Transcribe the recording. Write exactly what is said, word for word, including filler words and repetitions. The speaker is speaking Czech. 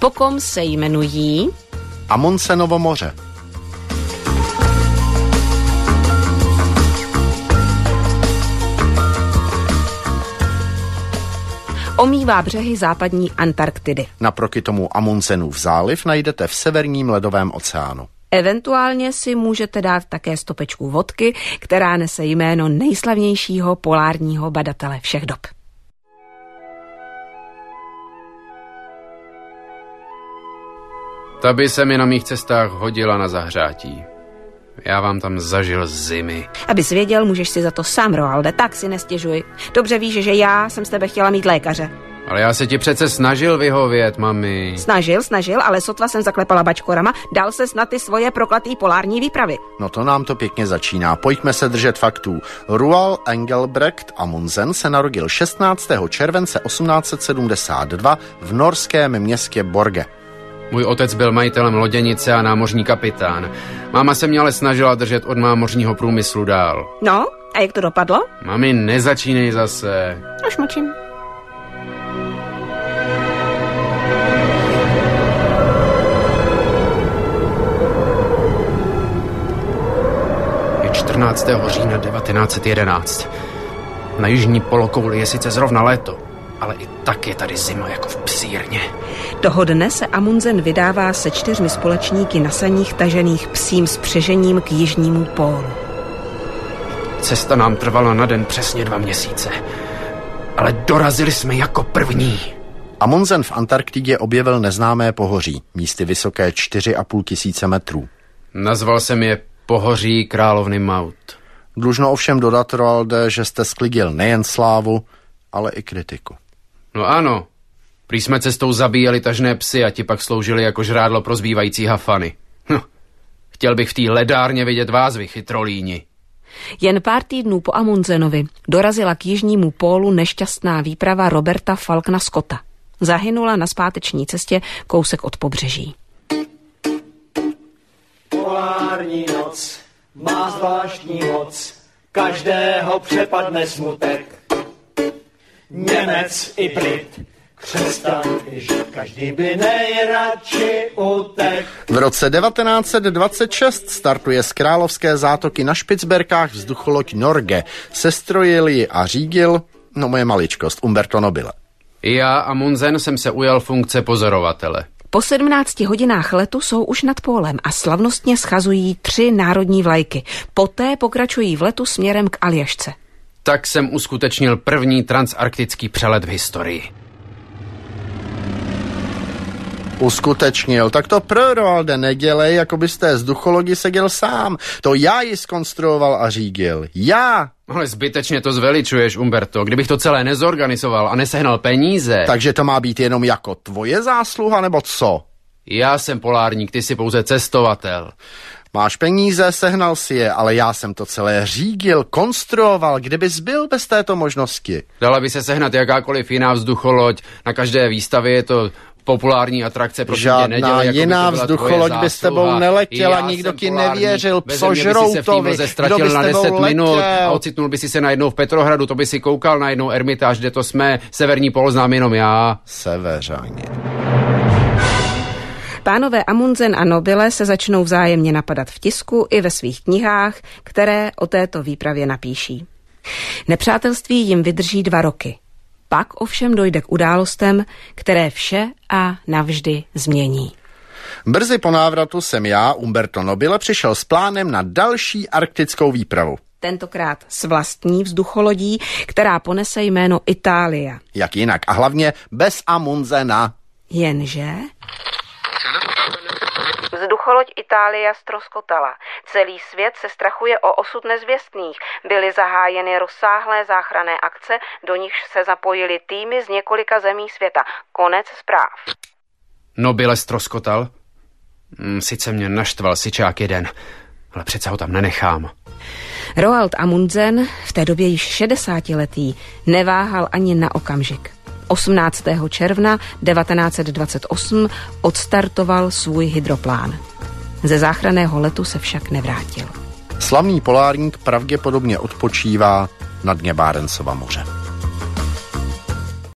pokom se jmenují Amundsenovo moře. Omývá břehy západní Antarktidy. Naproti tomu Amundsenův záliv najdete v severním ledovém oceánu. Eventuálně si můžete dát také stopečku vodky, která nese jméno nejslavnějšího polárního badatele všech dob. Ta by se mi na mých cestách hodila na zahřátí. Já vám tam zažil zimy. Abys věděl, můžeš si za to sám, Roalde, tak si nestěžuj. Dobře víš, že já jsem z tebe chtěla mít lékaře. Ale já se ti přece snažil vyhovět, mami. Snažil, snažil, ale sotva jsem zaklepala bačkorama, dal ses na ty svoje prokletý polární výpravy. No to nám to pěkně začíná. Pojďme se držet faktů. Roald Engelbrekt Amundsen se narodil šestnáctého července osmnáct set sedmdesát dva v norském městě Borge. Můj otec byl majitelem loděnice a námořní kapitán. Máma se mě ale snažila držet od námořního průmyslu dál. No, a jak to dopadlo? Mami, nezačínej zase. Už mlčím. Je čtrnáctého října devatenáct set jedenáct. Na jižní polokouli je sice zrovna léto, ale i tak je tady zima jako v psírně. Toho dne se Amundsen vydává se čtyřmi společníky na saních tažených psím spřežením k jižnímu pólu. Cesta nám trvala na den přesně dva měsíce, ale dorazili jsme jako první. Amundsen v Antarktidě objevil neznámé pohoří, místy vysoké čtyři a půl tisíce metrů. Nazval jsem je pohoří královny Maud. Dlužno ovšem dodat, Roalde, že jste sklidil nejen slávu, ale i kritiku. No ano, prý jsme cestou zabíjeli tažné psy a ti pak sloužili jako žrádlo pro zbývající hafany. Hm. Chtěl bych v té ledárně vidět vás, vy chytrolíni. Jen pár týdnů po Amundsenovi dorazila k jižnímu pólu nešťastná výprava Roberta Falkna Scotta. Zahynula na zpáteční cestě kousek od pobřeží. Polární noc má zvláštní moc, každého přepadne smutek. Němec i Brit, křesťan i žid, každý by nejradši utek. V roce devatenáct set dvacet šest startuje z královské zátoky na Špicberkách vzducholoď Norge. Sestrojil ji a řídil, no moje maličkost, Umberto Nobile. Já, Amundsen, jsem se ujal funkce pozorovatele. Po sedmnácti hodinách letu jsou už nad pólem a slavnostně schazují tři národní vlajky. Poté pokračují v letu směrem k Aljašce. Tak jsem uskutečnil první transarktický přelet v historii. Uskutečnil, tak to pro, Roalde, nedělej, jako byste vzducholodi seděl sám. To já ji zkonstruoval a řídil. Já! Ale zbytečně to zveličuješ, Umberto. Kdybych to celé nezorganizoval a nesehnal peníze... Takže to má být jenom jako tvoje zásluha, nebo co? Já jsem polárník, ty jsi pouze cestovatel. Máš peníze, sehnal si je, ale já jsem to celé řídil, konstruoval. Kdybys byl bez této možnosti? Dala by se sehnat jakákoliv jiná vzducholoď. Na každé výstavě je to populární atrakce. Žádná neděle, jako jiná by vzducholoď by s tebou neletěla, nikdo ti nevěřil, psožroutovi, kdo by s tebou na deset letěl. minut a ocitnul by si se najednou v Petrohradu, to by si koukal na jednou Ermitáž, kde to jsme, severní pól znám jenom já. Seveřaně. Pánové Amundsen a Nobile se začnou vzájemně napadat v tisku i ve svých knihách, které o této výpravě napíší. Nepřátelství jim vydrží dva roky. Pak ovšem dojde k událostem, které vše a navždy změní. Brzy po návratu jsem já, Umberto Nobile, přišel s plánem na další arktickou výpravu. Tentokrát s vlastní vzducholodí, která ponese jméno Itália. Jak jinak? A hlavně bez Amundsena. Jenže... Vzducholoď Itália ztroskotala. Celý svět se strachuje o osud nezvěstných. Byly zahájeny rozsáhlé záchranné akce, do nichž se zapojily týmy z několika zemí světa. Konec zpráv. Nobile ztroskotal? Sice mě naštval sičák jeden, ale přece ho tam nenechám. Roald Amundsen, v té době již šedesátiletý, neváhal ani na okamžik. osmnáctého června devatenáct set dvacet osm odstartoval svůj hydroplán. Ze záchranného letu se však nevrátil. Slavný polárník pravděpodobně odpočívá na dně Barentsova moře.